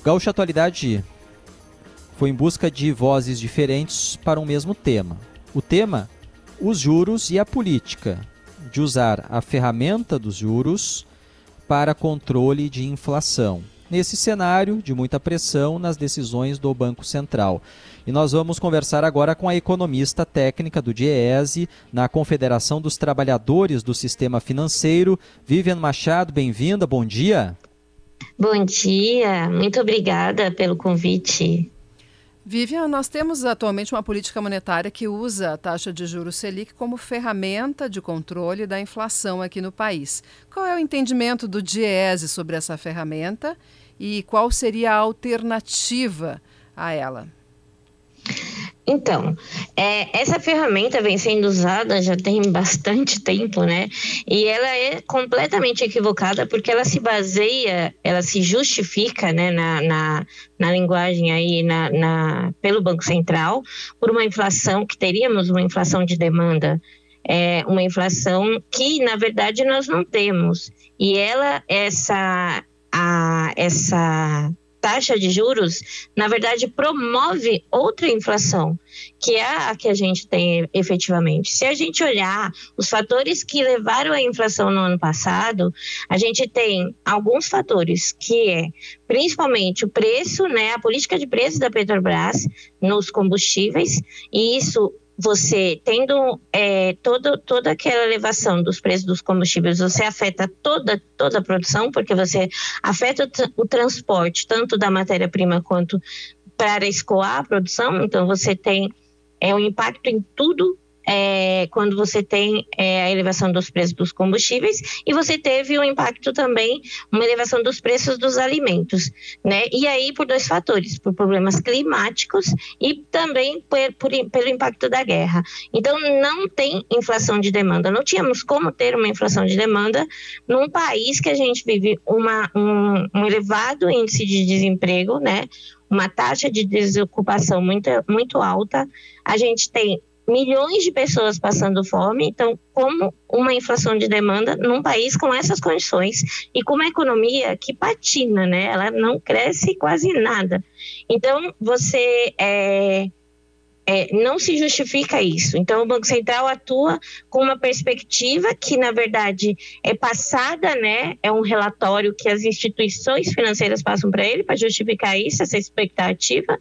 Gaúcha Atualidade foi em busca de vozes diferentes para um mesmo tema. O tema, os juros e a política de usar a ferramenta dos juros para controle de inflação, nesse cenário de muita pressão nas decisões do Banco Central. E nós vamos conversar agora com a economista técnica do DIEESE, na Confederação dos Trabalhadores do Sistema Financeiro, Vivian Machado. Bem-vinda, bom dia. Bom dia, muito obrigada pelo convite. Vivian, nós temos atualmente uma política monetária que usa a taxa de juros Selic como ferramenta de controle da inflação aqui no país. Qual é o entendimento do DIEESE sobre essa ferramenta e qual seria a alternativa a ela? Então, essa ferramenta vem sendo usada já tem bastante tempo, né? E ela é completamente equivocada porque ela se baseia, ela se justifica, né, na linguagem aí, pelo Banco Central, por uma inflação, que teríamos uma inflação de demanda, uma inflação que, na verdade, nós não temos. E essa taxa de juros, na verdade, promove outra inflação, que é a que a gente tem efetivamente. Se a gente olhar os fatores que levaram à inflação no ano passado, a gente tem alguns fatores, que é principalmente o preço, né, a política de preço da Petrobras nos combustíveis, e isso, você tendo toda aquela elevação dos preços dos combustíveis, você afeta toda a produção, porque você afeta o transporte, tanto da matéria-prima quanto para escoar a produção. Então, você tem um impacto em tudo quando você tem a elevação dos preços dos combustíveis, e você teve um impacto também, uma elevação dos preços dos alimentos, né? E aí por dois fatores, por problemas climáticos e também pelo impacto da guerra. Então não tem inflação de demanda, não tínhamos como ter uma inflação de demanda num país que a gente vive um elevado índice de desemprego, né? Uma taxa de desocupação muito, muito alta, a gente tem milhões de pessoas passando fome. Então, como uma inflação de demanda num país com essas condições e com uma economia que patina, né? Ela não cresce quase nada. Então, você não se justifica isso. Então, o Banco Central atua com uma perspectiva que, na verdade, é passada, né? É um relatório que as instituições financeiras passam para ele para justificar isso, essa expectativa.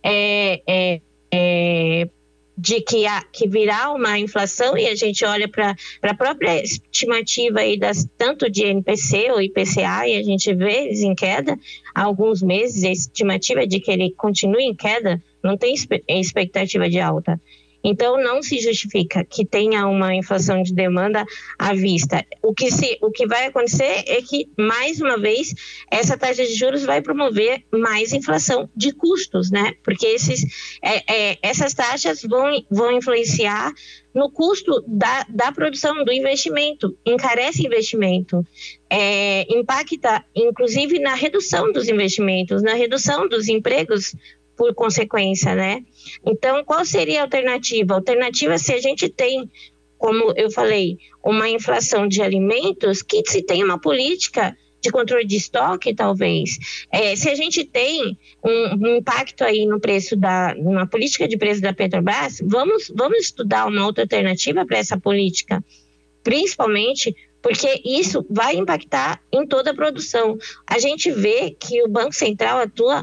De que virá uma inflação, e a gente olha para a própria estimativa aí tanto de NPC ou IPCA, e a gente vê eles em queda há alguns meses. A estimativa é de que ele continue em queda, não tem expectativa de alta. Então, não se justifica que tenha uma inflação de demanda à vista. O que vai acontecer é que, mais uma vez, essa taxa de juros vai promover mais inflação de custos, né? Porque essas taxas vão influenciar no custo da produção, do investimento, encarece investimento, impacta, inclusive, na redução dos investimentos, na redução dos empregos, por consequência, né? Então, qual seria a alternativa? A alternativa é se a gente tem, como eu falei, uma inflação de alimentos, que se tem uma política de controle de estoque, talvez. Se a gente tem um impacto aí no preço na política de preço da Petrobras, vamos estudar uma outra alternativa para essa política, principalmente porque isso vai impactar em toda a produção. A gente vê que o Banco Central atua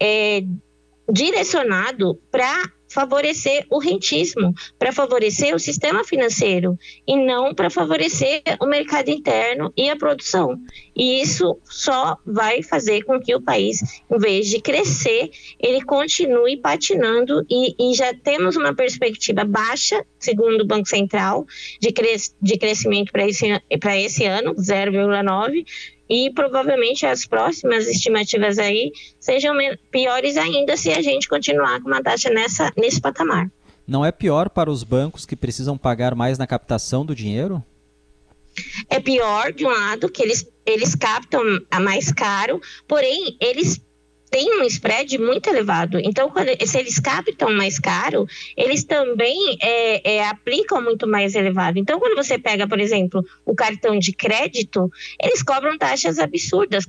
direcionado para favorecer o rentismo, para favorecer o sistema financeiro e não para favorecer o mercado interno e a produção. E isso só vai fazer com que o país, em vez de crescer, ele continue patinando, e já temos uma perspectiva baixa, segundo o Banco Central, de crescimento para esse ano, 0,9%, e provavelmente as próximas estimativas aí sejam piores ainda se a gente continuar com uma taxa nesse patamar. Não é pior para os bancos que precisam pagar mais na captação do dinheiro? É pior, de um lado, que eles captam a mais caro, porém, eles têm um spread muito elevado. Então, se eles captam mais caro, eles também aplicam muito mais elevado. Então, quando você pega, por exemplo, o cartão de crédito, eles cobram taxas absurdas,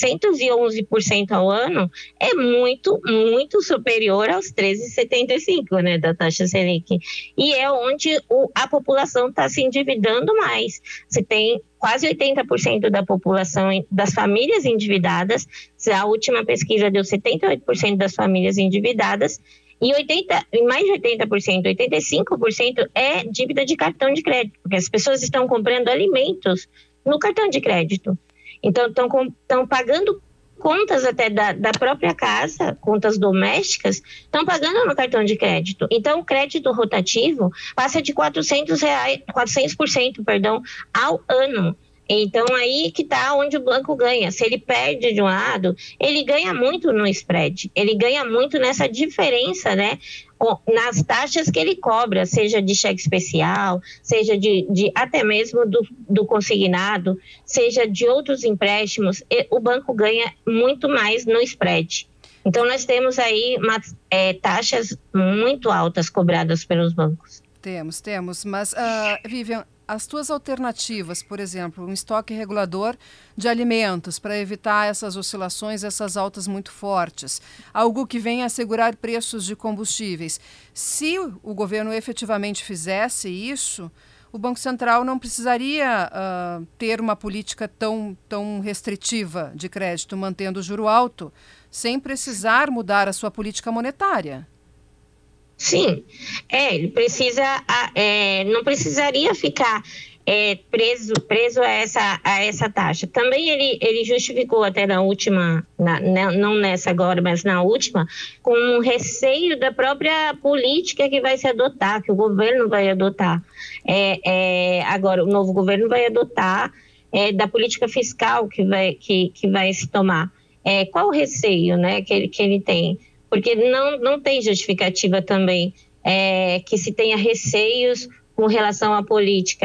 411% ao ano, é muito, muito superior aos 13,75%, né, da taxa Selic. E é onde a população está se endividando mais. Você tem quase 80% da população, das famílias endividadas. A última pesquisa deu 78% das famílias endividadas, e mais de 80%, 85% é dívida de cartão de crédito, porque as pessoas estão comprando alimentos no cartão de crédito. Então, estão pagando contas até da própria casa, contas domésticas, estão pagando no cartão de crédito. Então, o crédito rotativo passa de 400%, ao ano. Então, aí que está onde o banco ganha. Se ele perde de um lado, ele ganha muito no spread. Ele ganha muito nessa diferença, né? Nas taxas que ele cobra, seja de cheque especial, seja de até mesmo do consignado, seja de outros empréstimos, o banco ganha muito mais no spread. Então, nós temos aí taxas muito altas cobradas pelos bancos. Temos. Mas, Vivian, as tuas alternativas, por exemplo, um estoque regulador de alimentos para evitar essas oscilações, essas altas muito fortes, algo que venha assegurar preços de combustíveis. Se o governo efetivamente fizesse isso, o Banco Central não precisaria ter uma política tão restritiva de crédito, mantendo o juro alto, sem precisar mudar a sua política monetária. Sim, ele não precisaria ficar preso a essa taxa. Também ele justificou até na última, não nessa agora, mas na última, com um receio da própria política que vai se adotar, que o governo vai adotar. Agora, o novo governo vai adotar da política fiscal que vai se tomar. Qual o receio, né, que ele tem? Porque não tem justificativa também que se tenha receios com relação à política.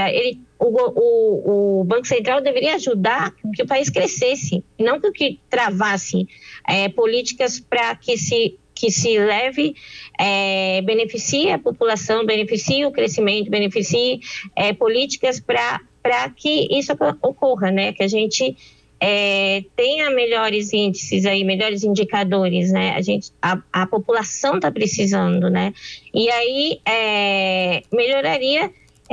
O Banco Central deveria ajudar que o país crescesse, não que travasse políticas para que se leve, beneficie a população, beneficie o crescimento, beneficie políticas para que isso ocorra, né? Que a gente tenha melhores índices aí, melhores indicadores, né? A população está precisando, né? E aí melhoraria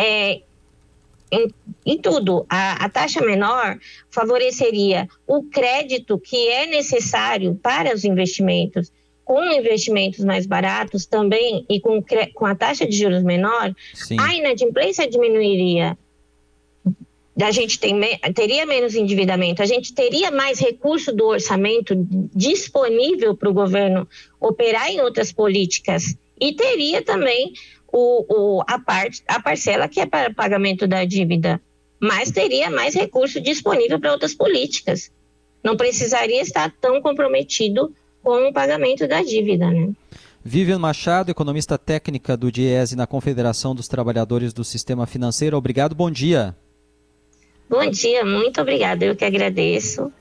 em tudo. A taxa menor favoreceria o crédito que é necessário para os investimentos. Com investimentos mais baratos também e com a taxa de juros menor, sim, a inadimplência diminuiria. A gente teria menos endividamento, a gente teria mais recurso do orçamento disponível para o governo operar em outras políticas e teria também a parcela que é para pagamento da dívida, mas teria mais recurso disponível para outras políticas. Não precisaria estar tão comprometido com o pagamento da dívida, né? Vivian Machado, economista técnica do DIEESE na Confederação dos Trabalhadores do Sistema Financeiro. Obrigado, bom dia. Bom dia, muito obrigada, eu que agradeço.